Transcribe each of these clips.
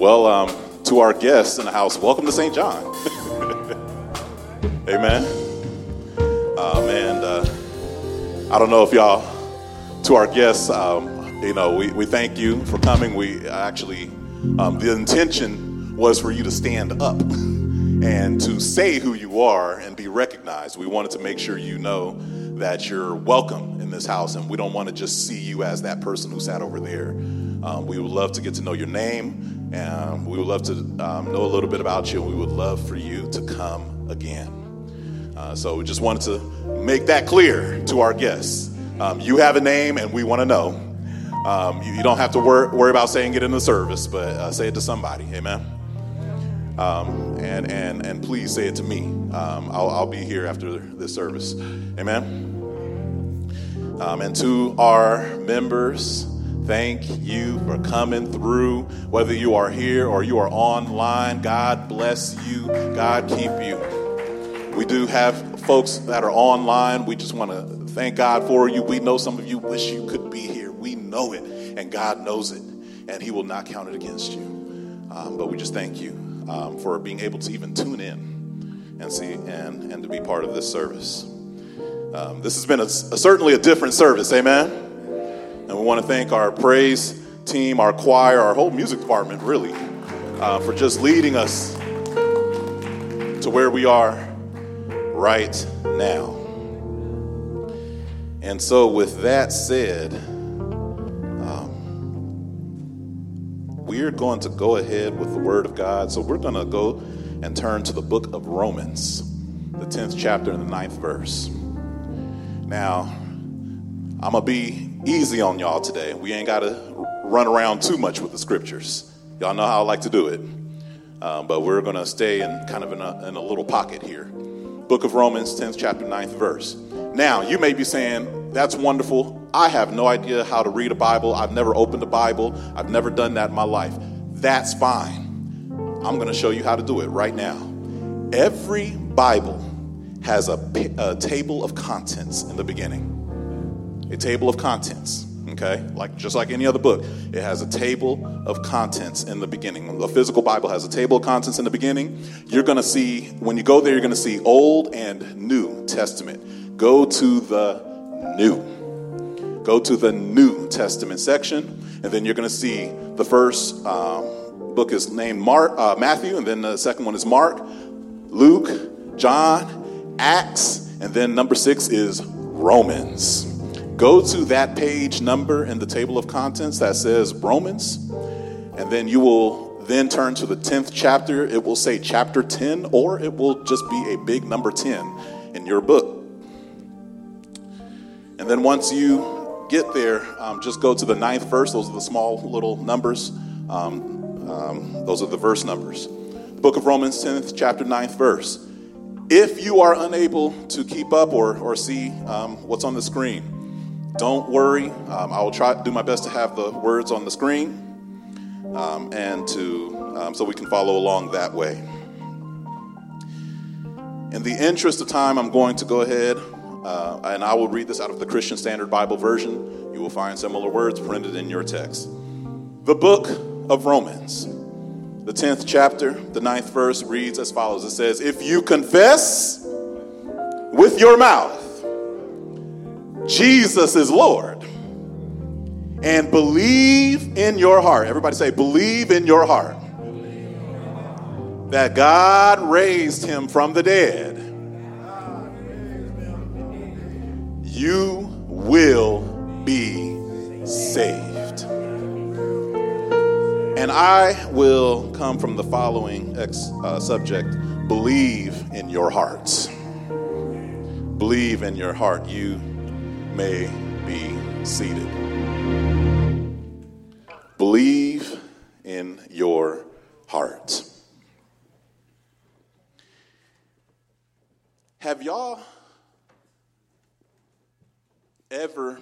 Well, to our guests in the house, welcome to St. John. Amen. I don't know if y'all, to our guests, we thank you for coming. We actually, the intention was for you to stand up and to say who you are and be recognized. We wanted to make sure you know that you're welcome in this house, and we don't want to just see you as that person who sat over there. We would love to get to know your name, and we would love to know a little bit about you, and we would love for you to come again. So we just wanted to make that clear to our guests. You have a name, and we want to know. You don't have to worry about saying it in the service, but say it to somebody. Amen. And please say it to me. I'll be here after this service. Amen. And to our members, thank you for coming through. Whether you are here or you are online, God bless you. God keep you. We do have folks that are online. We just want to thank God for you. We know some of you wish you could be here. We know it, and God knows it, and he will not count it against you. But we just thank you for being able to even tune in and see and to be part of this service. This has been certainly a different service, amen? And we want to thank our praise team, our choir, our whole music department, really, for just leading us to where we are right now. And so with that said, we're going to go ahead with the Word of God. So we're going to go and turn to the book of Romans, the 10th chapter and the 9th verse. Now, I'm going to be easy on y'all today. We ain't got to run around too much with the scriptures. Y'all know how I like to do it. But we're going to stay in kind of in a little pocket here. Book of Romans, 10th chapter, 9th verse. Now, you may be saying, that's wonderful. I have no idea how to read a Bible. I've never opened a Bible. I've never done that in my life. That's fine. I'm going to show you how to do it right now. Every Bible has a table of contents in the beginning. A table of contents, okay? Just like any other book, it has a table of contents in the beginning. The physical Bible has a table of contents in the beginning. You're going to see, when you go there, you're going to see Old and New Testament. Go to the New Testament section, and then you're going to see the first book is named Matthew, and then the second one is Mark, Luke, John, Acts, and then number 6 is Romans. Go to that page number in the table of contents that says Romans, and then you will then turn to the 10th chapter. It will say chapter 10, or it will just be a big number 10 in your book. And then once you get there, just go to the 9th verse. Those are the small little numbers. Those are the verse numbers. The book of Romans, 10th chapter, 9th verse. If you are unable to keep up or see what's on the screen, don't worry. I will try to do my best to have the words on the screen and so we can follow along that way. In the interest of time, I'm going to go ahead and I will read this out of the Christian Standard Bible version. You will find similar words printed in your text. The book of Romans, the 10th chapter, the 9th verse reads as follows. It says, if you confess with your mouth Jesus is Lord and believe in your heart, everybody say, believe in your heart, that God raised him from the dead, you will be saved. And I will come from the following subject: believe in your heart. Believe in your heart. You may be seated. Believe in your heart. Have y'all ever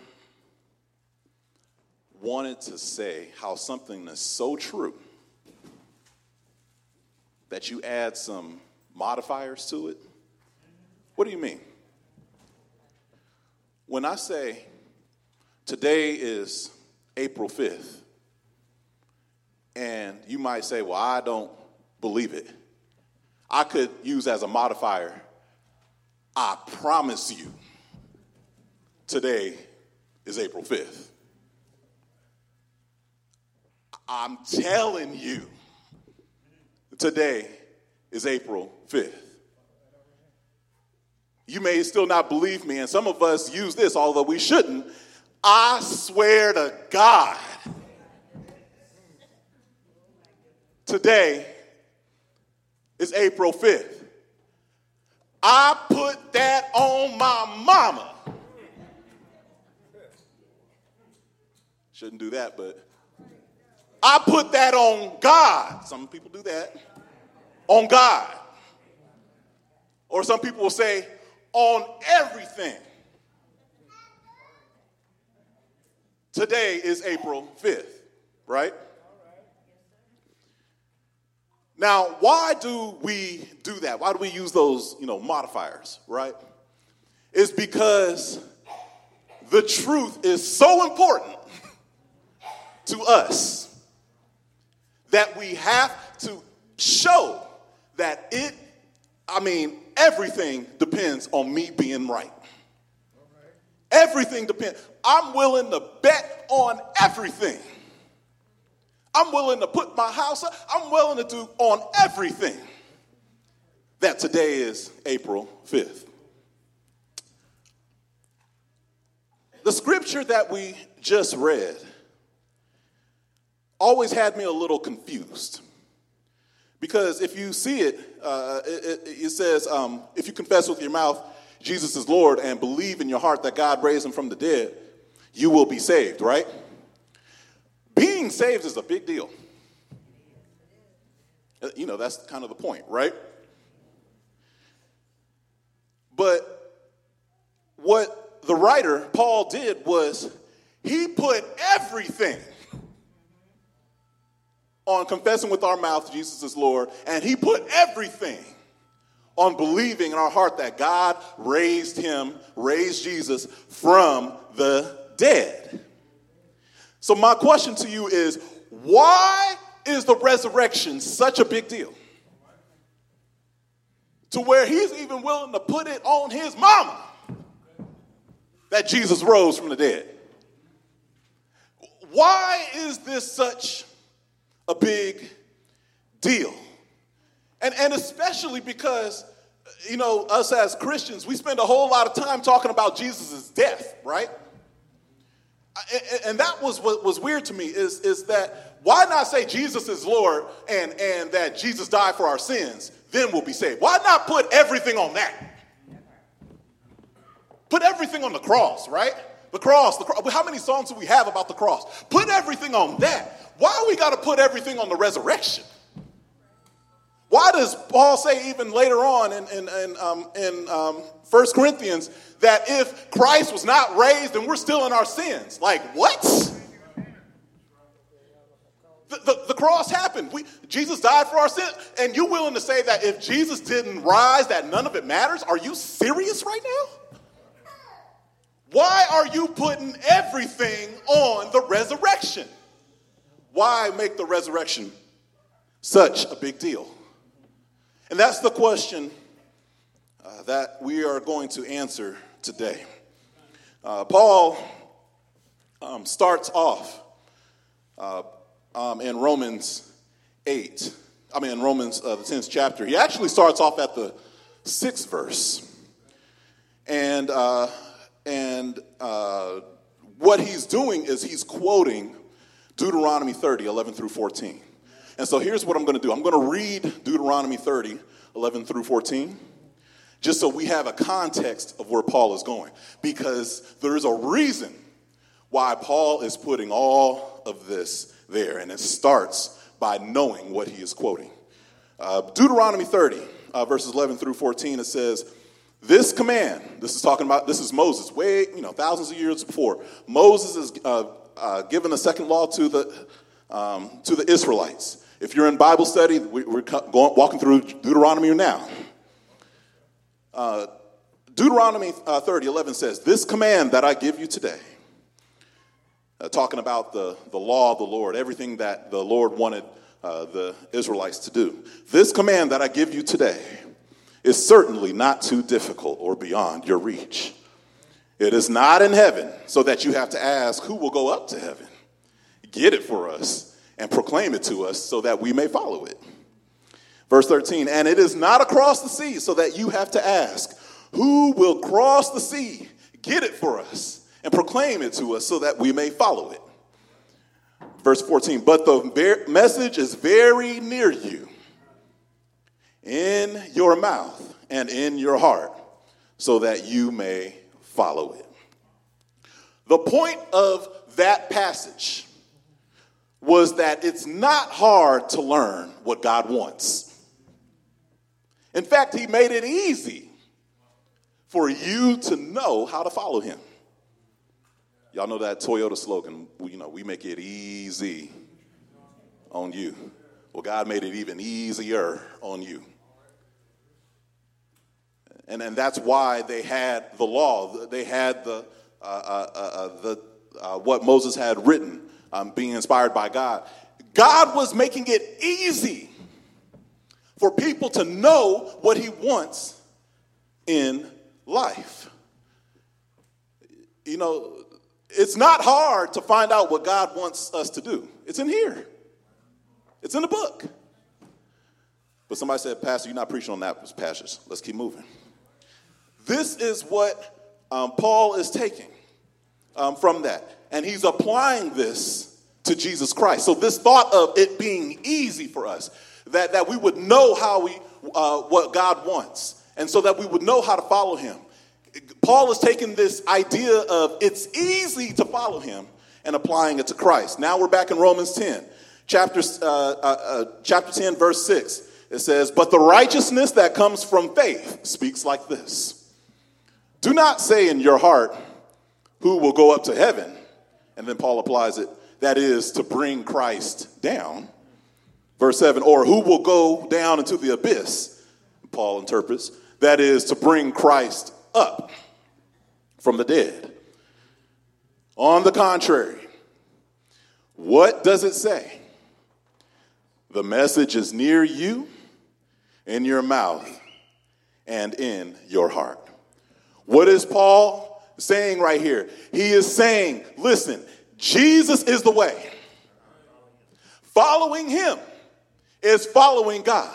wanted to say how something is so true that you add some modifiers to it? What do you mean? When I say today is April 5th, and you might say, well, I don't believe it. I could use as a modifier, I promise you, today is April 5th. I'm telling you, today is April 5th. You may still not believe me, and some of us use this, although we shouldn't. I swear to God, today is April 5th. I put that on my mama. Shouldn't do that, but I put that on God. Some people do that. On God. Or some people will say, on everything. Today is April 5th, right? Now, why do we do that? Why do we use those, modifiers, right? It's because the truth is so important to us that we have to show that everything depends on me being right. Everything depends. I'm willing to bet on everything. I'm willing to put my house up. I'm willing to do on everything that today is April 5th. The scripture that we just read always had me a little confused. Because if you see it, it says, if you confess with your mouth Jesus is Lord and believe in your heart that God raised him from the dead, you will be saved, right? Being saved is a big deal. That's kind of the point, right? But what the writer, Paul, did was he put everything on confessing with our mouth Jesus is Lord, and he put everything on believing in our heart that God raised Jesus from the dead. So my question to you is, why is the resurrection such a big deal? To where he's even willing to put it on his mama that Jesus rose from the dead. Why is this such a big deal? And especially because, us as Christians, we spend a whole lot of time talking about Jesus' death, right? And that was what was weird to me is that why not say Jesus is Lord and that Jesus died for our sins, then we'll be saved. Why not put everything on that? Put everything on the cross, right? The cross. How many songs do we have about the cross? Put everything on that. Why we got to put everything on the resurrection? Why does Paul say even later on in 1 Corinthians that if Christ was not raised, then we're still in our sins? Like, what? The cross happened. Jesus died for our sins. And you willing to say that if Jesus didn't rise, that none of it matters? Are you serious right now? Why are you putting everything on the resurrection? Why make the resurrection such a big deal? And that's the question that we are going to answer today. Paul starts off in Romans 8. In Romans, the 10th chapter. He actually starts off at the 6th verse. And what he's doing is he's quoting Deuteronomy 30, 11 through 14. And so here's what I'm going to do. I'm going to read Deuteronomy 30, 11 through 14, just so we have a context of where Paul is going. Because there is a reason why Paul is putting all of this there. And it starts by knowing what he is quoting. Deuteronomy 30, verses 11 through 14, it says, this command, this is Moses, thousands of years before. Moses is given a second law to the Israelites. If you're in Bible study, we're walking through Deuteronomy now. Deuteronomy 30:11 says, this command that I give you today, talking about the law of the Lord, everything that the Lord wanted the Israelites to do. This command that I give you today is certainly not too difficult or beyond your reach. It is not in heaven, so that you have to ask who will go up to heaven. Get it for us and proclaim it to us so that we may follow it. Verse 13, and it is not across the sea, so that you have to ask who will cross the sea. Get it for us and proclaim it to us so that we may follow it. Verse 14, but the message is very near you, in your mouth and in your heart, so that you may follow it. The point of that passage was that it's not hard to learn what God wants. In fact, he made it easy for you to know how to follow him. Y'all know that Toyota slogan, we make it easy on you. Well, God made it even easier on you. And that's why they had the law. They had what Moses had written, being inspired by God. God was making it easy for people to know what he wants in life. It's not hard to find out what God wants us to do. It's in here. It's in the book. But somebody said, Pastor, you're not preaching on that passage. Let's keep moving. This is what Paul is taking from that. And he's applying this to Jesus Christ. So this thought of it being easy for us, that we would know what God wants, and so that we would know how to follow him. Paul is taking this idea of it's easy to follow him and applying it to Christ. Now we're back in Romans 10, chapter 10, verse 6. It says, but the righteousness that comes from faith speaks like this. Do not say in your heart, who will go up to heaven? And then Paul applies it, that is to bring Christ down. Verse 7, or who will go down into the abyss? Paul interprets, that is to bring Christ up from the dead. On the contrary, what does it say? The message is near you, in your mouth, and in your heart. What is Paul saying right here? He is saying, listen, Jesus is the way. Following him is following God.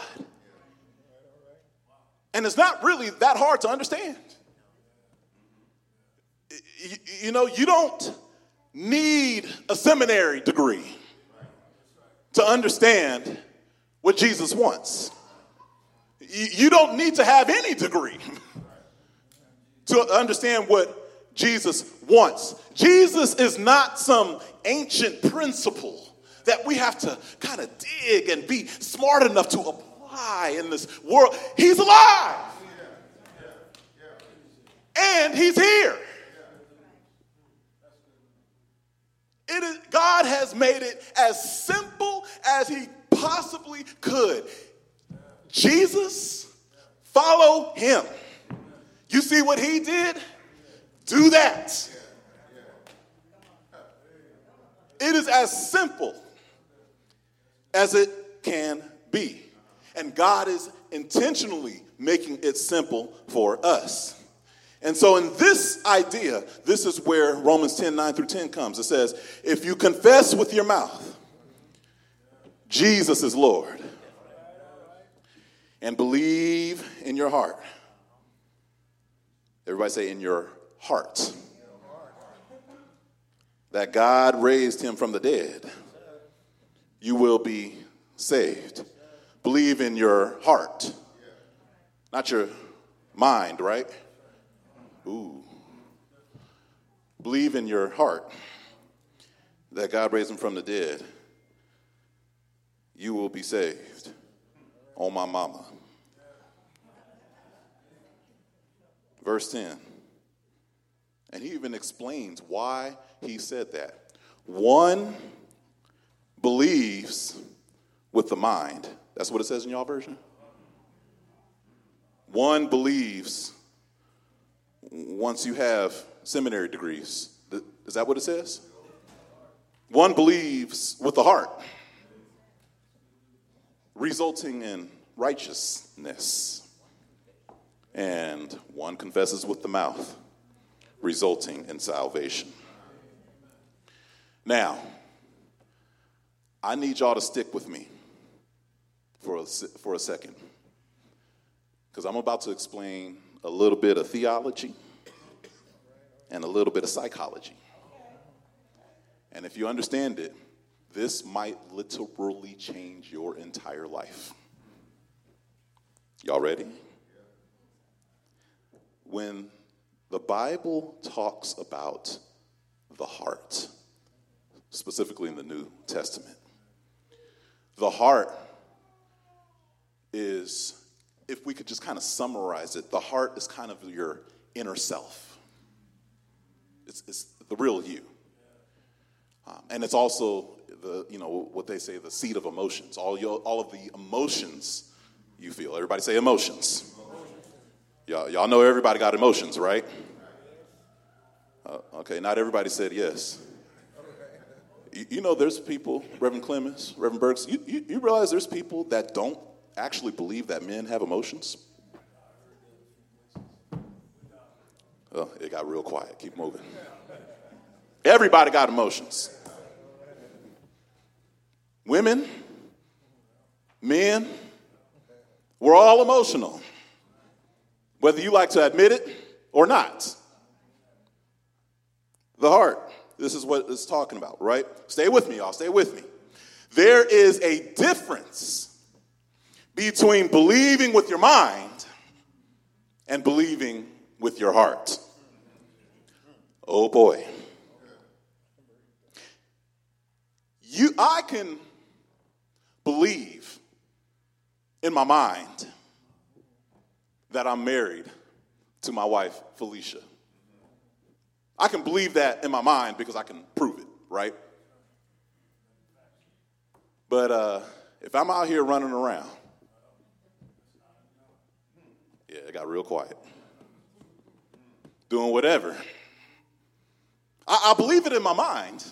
And it's not really that hard to understand. You don't need a seminary degree to understand what Jesus wants. You don't need to have any degree to understand what Jesus wants. Jesus is not some ancient principle that we have to kind of dig and be smart enough to apply in this world. He's alive. And he's here. God has made it as simple as he possibly could. Jesus, follow him. You see what he did? Do that. It is as simple as it can be. And God is intentionally making it simple for us. And so in this idea, this is where Romans 10, 9 through 10 comes. It says, if you confess with your mouth, Jesus is Lord, and believe in your heart. Everybody say in your heart. That God raised him from the dead. You will be saved. Believe in your heart. Not your mind, right? Ooh. Believe in your heart that God raised him from the dead. You will be saved. On my mama. Verse 10. And he even explains why he said that. One believes with the mind. That's what it says in y'all version. One believes once you have seminary degrees. Is that what it says? One believes with the heart. resulting in righteousness. And one confesses with the mouth, resulting in salvation. Now, I need y'all to stick with me for a second, because I'm about to explain a little bit of theology and a little bit of psychology. And if you understand it, this might literally change your entire life. Y'all ready? When the Bible talks about the heart, specifically in the New Testament, the heart is, if we could just kind of summarize it, the heart is kind of your inner self. It's the real you. And it's also what they say, the seat of emotions. All of the emotions you feel. Everybody say emotions. Y'all know everybody got emotions, right? Okay, not everybody said yes. You know there's people, Reverend Clemens, Reverend Burks, you realize there's people that don't actually believe that men have emotions? Oh, it got real quiet. Keep moving. Everybody got emotions. Women, men, we're all emotional, whether you like to admit it or not. The heart, this is what it's talking about, right? Stay with me, y'all. Stay with me. There is a difference between believing with your mind and believing with your heart. Oh, boy. I can believe in my mind that I'm married to my wife, Felicia. I can believe that in my mind because I can prove it, right? But if I'm out here running around, yeah, it got real quiet, doing whatever, I believe it in my mind,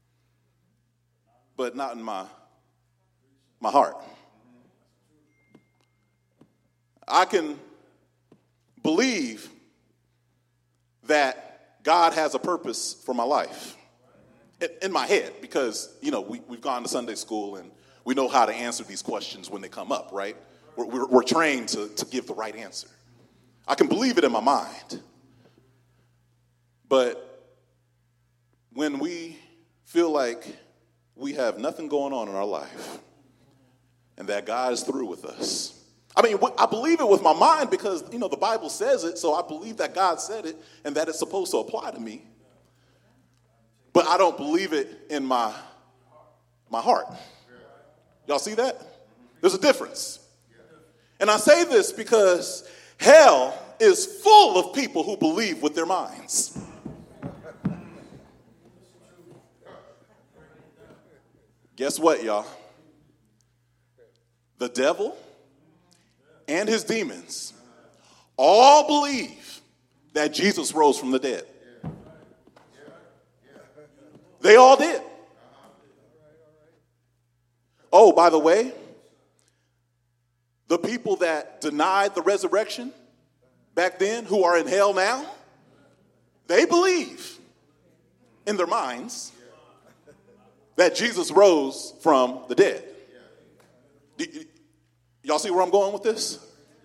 but not in my heart. I can believe that God has a purpose for my life in my head because, we've gone to Sunday school and we know how to answer these questions when they come up, right? We're trained to give the right answer. I can believe it in my mind. But when we feel like we have nothing going on in our life and that God is through with us, I believe it with my mind because, the Bible says it, so I believe that God said it and that it's supposed to apply to me. But I don't believe it in my heart. Y'all see that? There's a difference. And I say this because hell is full of people who believe with their minds. Guess what, y'all? The devil and his demons all believe that Jesus rose from the dead. They all did. Oh, by the way, the people that denied the resurrection back then, who are in hell now, they believe in their minds that Jesus rose from the dead. Y'all see where I'm going with this?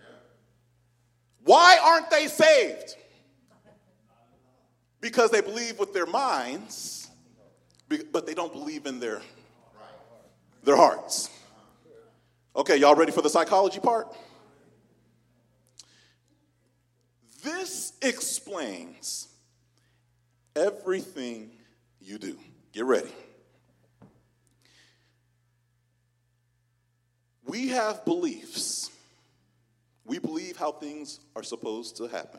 Why aren't they saved? Because they believe with their minds, but they don't believe in their hearts. Okay, y'all ready for the psychology part? This explains everything you do. Get ready. We have beliefs. We believe how things are supposed to happen.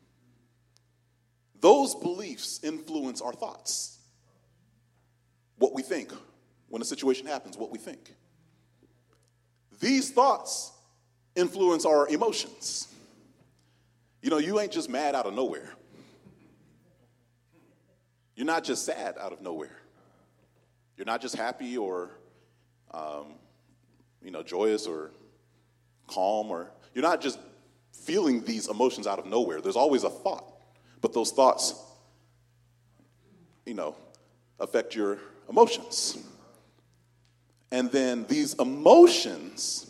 Those beliefs influence our thoughts. What we think. When a situation happens, what we think. These thoughts influence our emotions. You ain't just mad out of nowhere. You're not just sad out of nowhere. You're not just happy or joyous or calm, or you're not just feeling these emotions out of nowhere. There's always a thought, but those thoughts, affect your emotions. And then these emotions,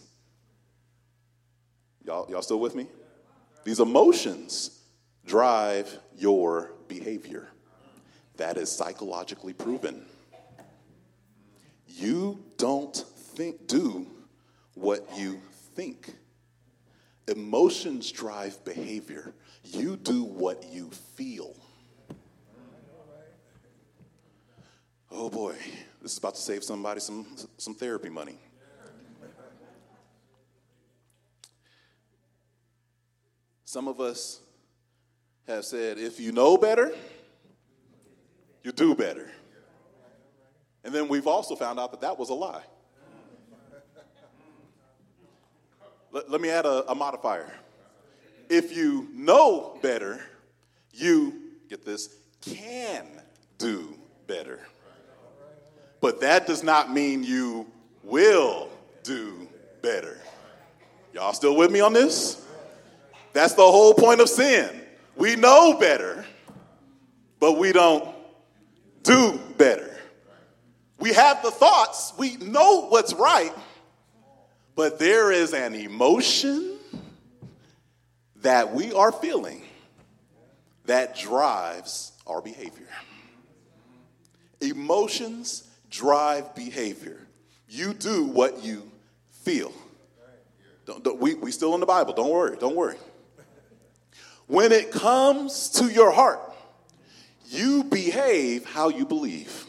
y'all still with me? These emotions drive your behavior. That is psychologically proven. You don't do what you think. Emotions drive behavior. You do what you feel. Oh boy, this is about to save somebody some therapy money. Some of us have said, if you know better, you do better. And then we've also found out that was a lie. Let me add a modifier. If you know better, you, get this, can do better. But that does not mean you will do better. Y'all still with me on this? That's the whole point of sin. We know better, but we don't do better. We have the thoughts, we know what's right, but there is an emotion that we are feeling that drives our behavior. Emotions drive behavior. You do what you feel. We still in the Bible. Don't worry. When it comes to your heart, you behave how you believe.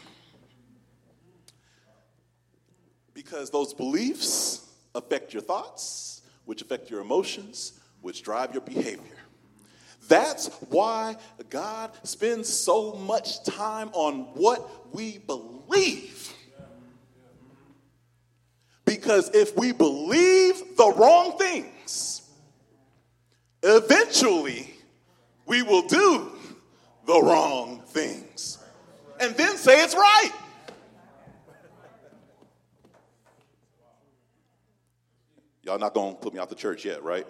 Because those beliefs affect your thoughts, which affect your emotions, which drive your behavior. That's why God spends so much time on what we believe. Because if we believe the wrong things, eventually we will do the wrong things. And then say it's right. Y'all not going to put me out the church yet, right?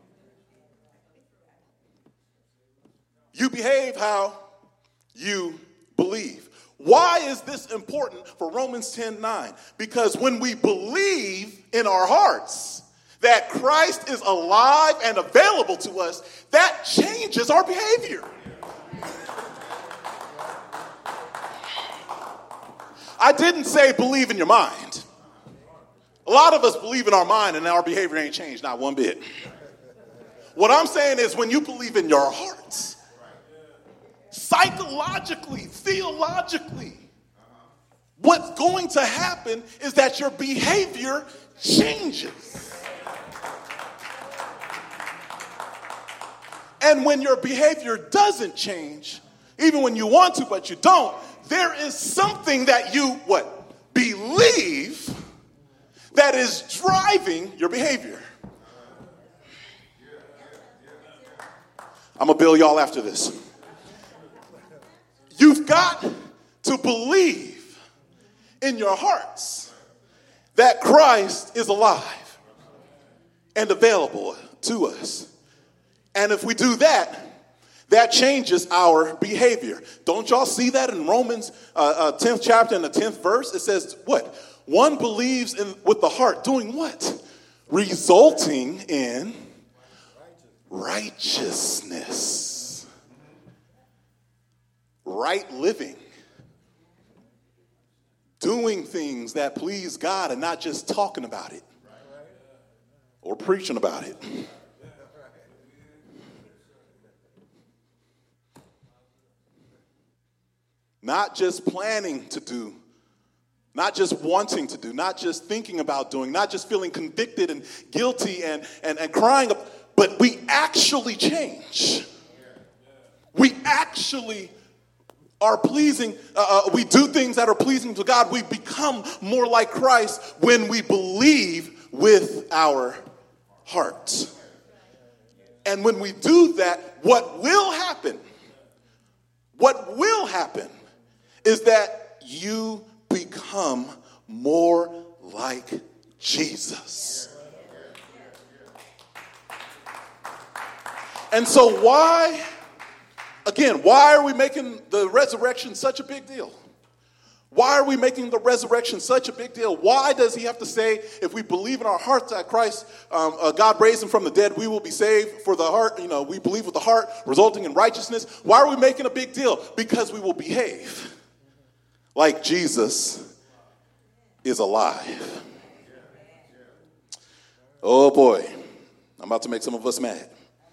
You behave how you believe. Why is this important for Romans 10:9? Because when we believe in our hearts that Christ is alive and available to us, that changes our behavior. I didn't say believe in your mind. A lot of us believe in our mind and our behavior ain't changed, not one bit. What I'm saying is when you believe in your hearts, psychologically, theologically, what's going to happen is that your behavior changes. And when your behavior doesn't change, even when you want to but you don't, there is something that you, believe that is driving your behavior. I'm going to bill y'all after this. You've got to believe in your hearts that Christ is alive and available to us. And if we do that, that changes our behavior. Don't y'all see that in Romans 10th chapter and the 10th verse? It says what? One believes with the heart, doing what? Resulting in righteousness. Right living. Doing things that please God and not just talking about it or preaching about it. Not just planning to do, not just wanting to do, not just thinking about doing, not just feeling convicted and guilty and crying, but we actually change. We actually are pleasing, we do things that are pleasing to God. We become more like Christ when we believe with our heart. And when we do that, what will happen is that you become more like Jesus. And so why are we making the resurrection such a big deal? Why are we making the resurrection such a big deal? Why does he have to say, if we believe in our hearts that Christ, God raised him from the dead, we will be saved? For the heart, we believe with the heart, resulting in righteousness. Why are we making a big deal? Because we will behave like Jesus is alive. Oh boy, I'm about to make some of us mad.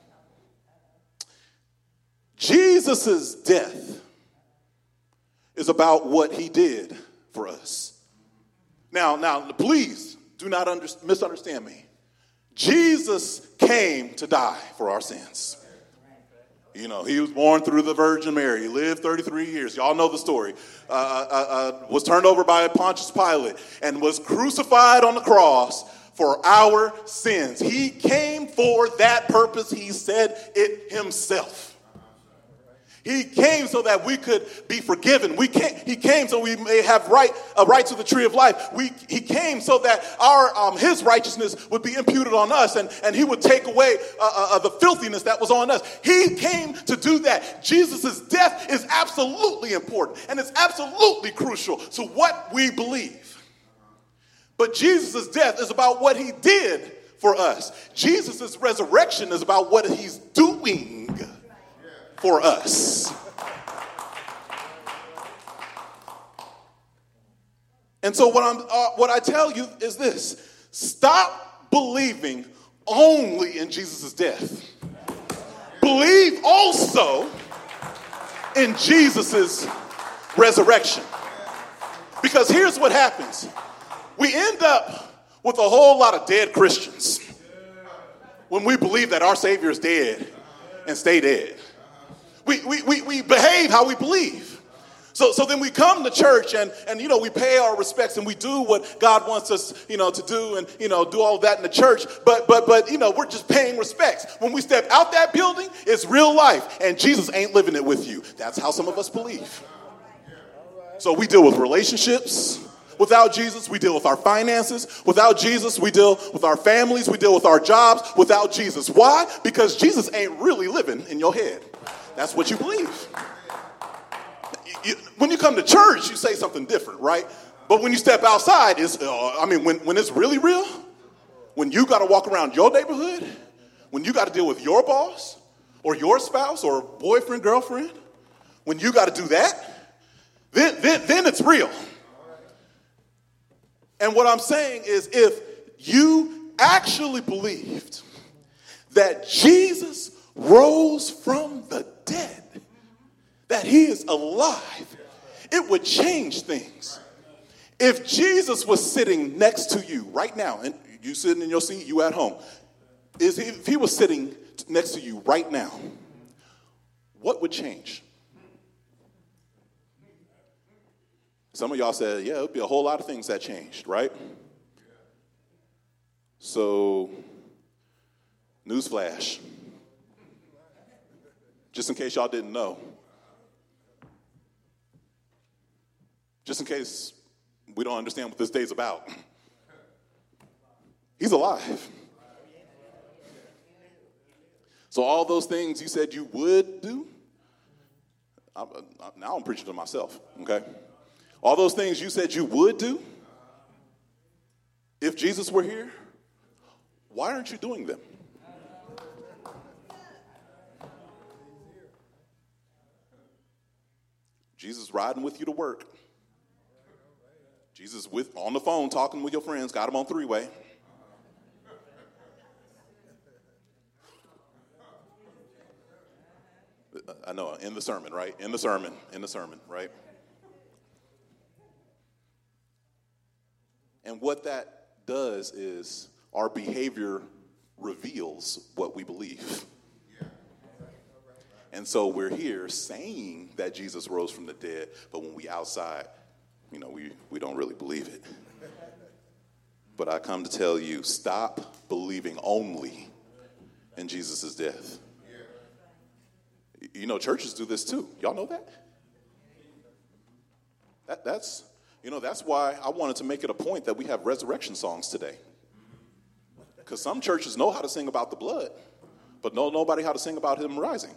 Jesus' death is about what he did for us. Now, please do not misunderstand me. Jesus came to die for our sins. He was born through the Virgin Mary. He lived 33 years. Y'all know the story. Was turned over by Pontius Pilate and was crucified on the cross for our sins. He came for that purpose. He said it himself. He came so that we could be forgiven. He came so we may have a right to the tree of life. He came so that his righteousness would be imputed on us, and he would take away the filthiness that was on us. He came to do that. Jesus' death is absolutely important, and it's absolutely crucial to what we believe. But Jesus' death is about what he did for us. Jesus' resurrection is about what he's doing for us. And so what I tell you is this: stop believing only in Jesus' death. Believe also in Jesus' resurrection. Because here's what happens. We end up with a whole lot of dead Christians when we believe that our Savior is dead and stay dead. We behave how we believe. So then we come to church and we pay our respects and we do what God wants us, to do and, do all of that in the church. But we're just paying respects. When we step out that building, it's real life and Jesus ain't living it with you. That's how some of us believe. So we deal with relationships without Jesus. We deal with our finances without Jesus. We deal with our families. We deal with our jobs without Jesus. Why? Because Jesus ain't really living in your head. That's what you believe. When you come to church, you say something different, right? But when you step outside, when it's really real, when you got to walk around your neighborhood, when you got to deal with your boss or your spouse or boyfriend, girlfriend, when you got to do that, then it's real. And what I'm saying is, if you actually believed that Jesus rose from the dead, that he is alive, it would change things. If Jesus was sitting next to you right now, and you sitting in your seat, you at home, if he was sitting next to you right now, what would change? Some of y'all said, yeah, it would be a whole lot of things that changed, right? So, newsflash. Just in case y'all didn't know. Just in case we don't understand what this day's about. He's alive. So all those things you said you would do, now I'm preaching to myself, okay? All those things you said you would do, if Jesus were here, why aren't you doing them? Jesus riding with you to work. Jesus on the phone talking with your friends, got him on three-way. I know, in the sermon, right? In the sermon, right? And what that does is our behavior reveals what we believe. And so we're here saying that Jesus rose from the dead, but when we outside, we don't really believe it. But I come to tell you, stop believing only in Jesus' death. Churches do this too. Y'all know that? You know, that's why I wanted to make it a point that we have resurrection songs today. Because some churches know how to sing about the blood, but know nobody how to sing about him rising.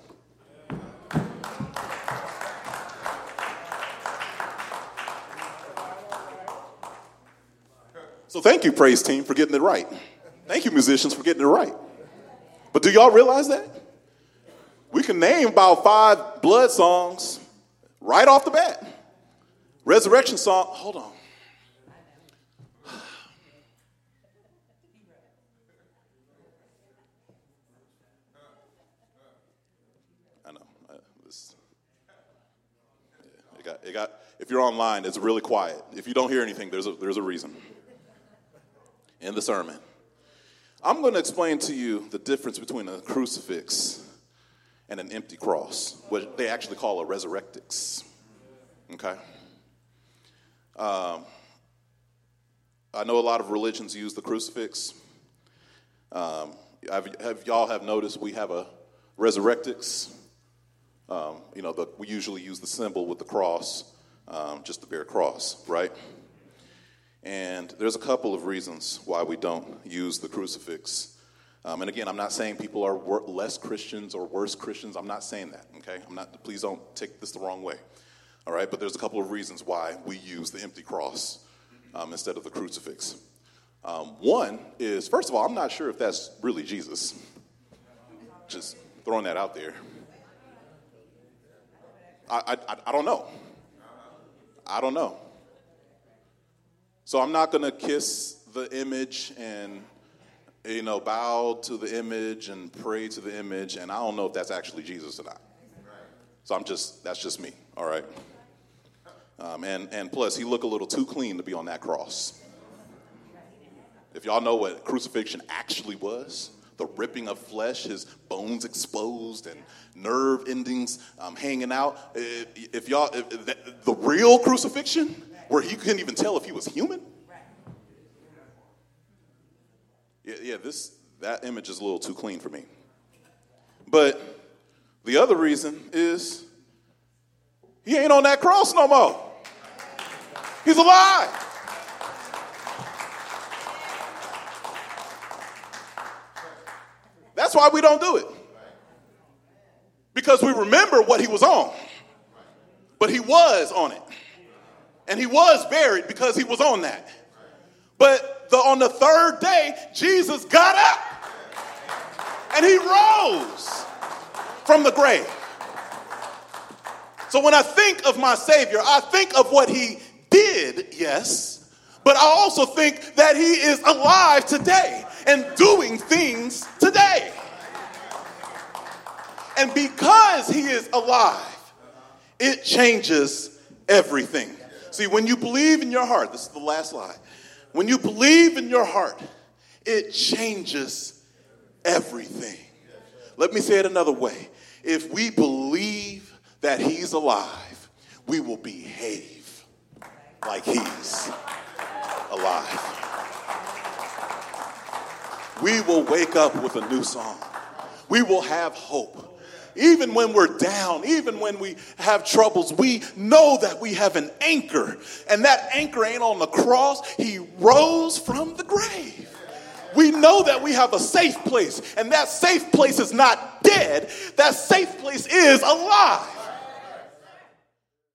So thank you, praise team, for getting it right. Thank you, musicians, for getting it right. But do y'all realize that? We can name about 5 blood songs right off the bat. Resurrection song, hold on. I know. If you're online, it's really quiet. If you don't hear anything, there's a reason. In the sermon, I'm going to explain to you the difference between a crucifix and an empty cross, what they actually call a resurrectix. Okay? I know a lot of religions use the crucifix. Y'all have noticed we have a resurrectix. We usually use the symbol with the cross, just the bare cross, right? And there's a couple of reasons why we don't use the crucifix. And again, I'm not saying people are less Christians or worse Christians. I'm not saying that, okay? Please don't take this the wrong way, all right? But there's a couple of reasons why we use the empty cross instead of the crucifix. One is, first of all, I'm not sure if that's really Jesus. Just throwing that out there. I don't know. I don't know. So I'm not going to kiss the image and, bow to the image and pray to the image, and I don't know if that's actually Jesus or not. So that's just me, all right? And plus, he looked a little too clean to be on that cross. If y'all know what crucifixion actually was, the ripping of flesh, his bones exposed and nerve endings hanging out. The real crucifixion, where he couldn't even tell if he was human. That image is a little too clean for me. But the other reason is he ain't on that cross no more. He's alive. That's why we don't do it. Because we remember what he was on. But he was on it. And he was buried because he was on that. But on the third day, Jesus got up. And he rose from the grave. So when I think of my Savior, I think of what he did, yes. But I also think that he is alive today and doing things today. And because he is alive, it changes everything. See, when you believe in your heart, this is the last slide. When you believe in your heart, it changes everything. Let me say it another way. If we believe that he's alive, we will behave like he's alive. We will wake up with a new song. We will have hope. Even when we're down, even when we have troubles, we know that we have an anchor. And that anchor ain't on the cross. He rose from the grave. We know that we have a safe place. And that safe place is not dead. That safe place is alive.